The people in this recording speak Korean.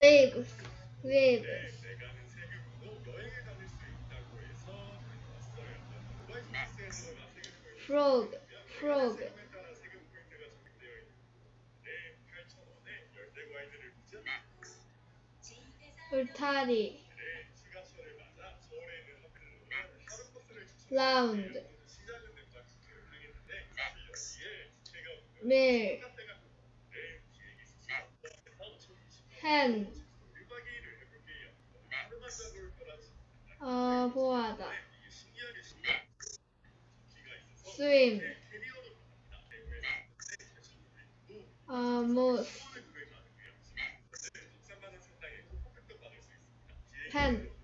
waves, frog, frog, 울타리, round, mill, hand, 보하다, swim, moose, pen,